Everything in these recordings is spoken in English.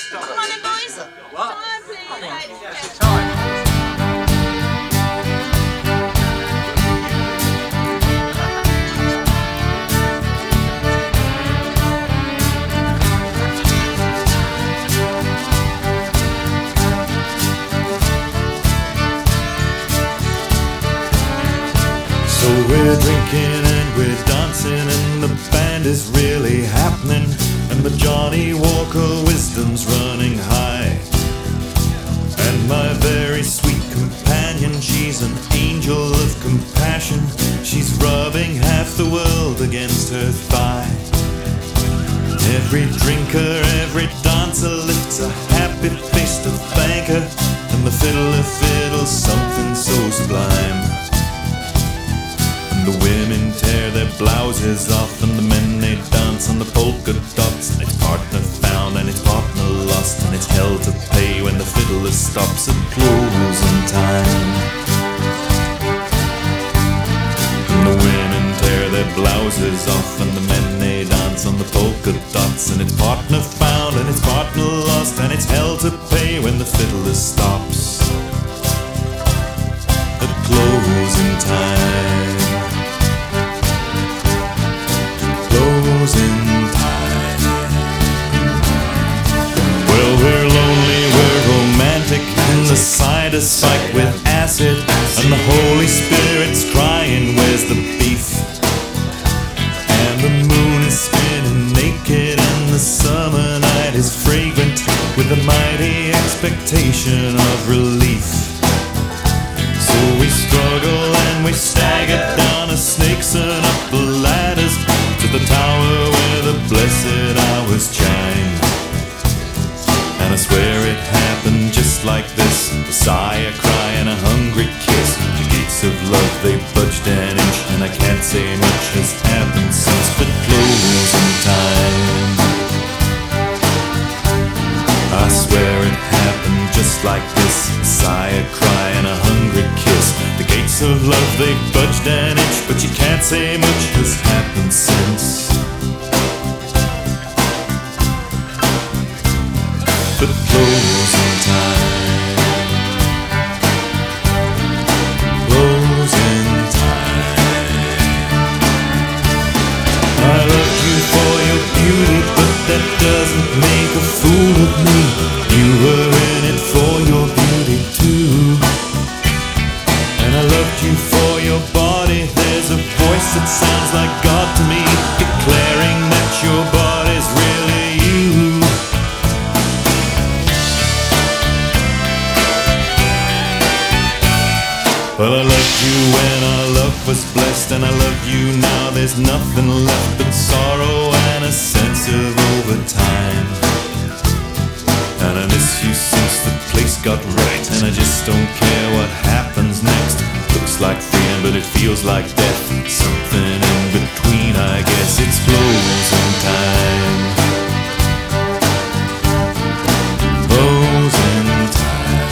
Come on then, boys. What? Time, please, ladies. Yeah, it's time. So we're drinking and we're dancing and the band is really happening and the Johnny Walker wisdom's running high. And my very sweet companion, she's an angel of compassion. She's rubbing half the world against her thigh. Every drinker, every dancer lifts a happy face to thank her, and the fiddler fiddles something so sublime. The women tear their blouses off and the men they dance on the polka dots. And it's partner found and it's partner lost and it's hell to pay when the fiddler stops at closing time. And the women tear their blouses off and the men they dance on the polka dots. And it's partner found and it's partner lost and it's hell to pay when the fiddler stops at closing time. Closing time. Well, we're lonely, we're romantic, and the cider spiked with acid, and the Holy Spirit's crying, where's the beef? And the moon is spinning naked, and the summer night is fragrant with a mighty expectation of relief. So we struggle and we stagger down a snakes and up the ladders to the tower where the blessed hours chime. And I swear it happened just like this, a sigh, a cry and a hungry kiss. The gates of love, they budged an inch, and I can't say much has happened since but closing time. I swear it happened just like this, a sigh, a cry and a hungry kiss. The gates of love, they budged an inch, but you can't say much has happened since but closing time. Closing time. I love you for your beauty, but that doesn't make a fool of me. You were in it for your beauty too. And I loved you for your body. There's a voice that sounds like God to me, declaring that your body's really you. Well, I loved you when our love was blessed, and I love you now. There's nothing left but sorrow and a sense of overtime. And I miss you since the place got wrecked, and I just don't care what happens next. Looks like freedom, but it feels like death. Something in between, I guess. It's closing time. Closing time.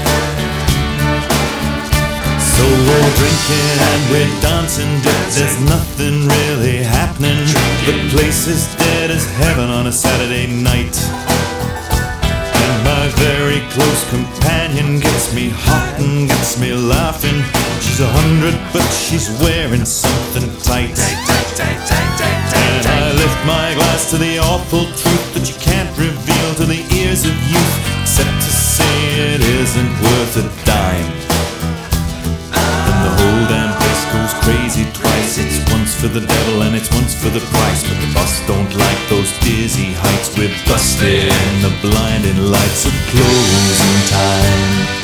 So we're drinking and we're dancing, but there's nothing really happening. The place is dead as heaven on a Saturday night. And my very close companion gets me hot and gets me laughing. She's 100, but she's wearing something tight. And I lift my glass to the awful truth that you can't reveal to the ears of youth, except to say it isn't worth a dime. Then the whole damn place goes crazy twice. It's once for the devil and it's once for the price. But the boss don't like those dizzy heights. We're busted in the blinding lights of closing time.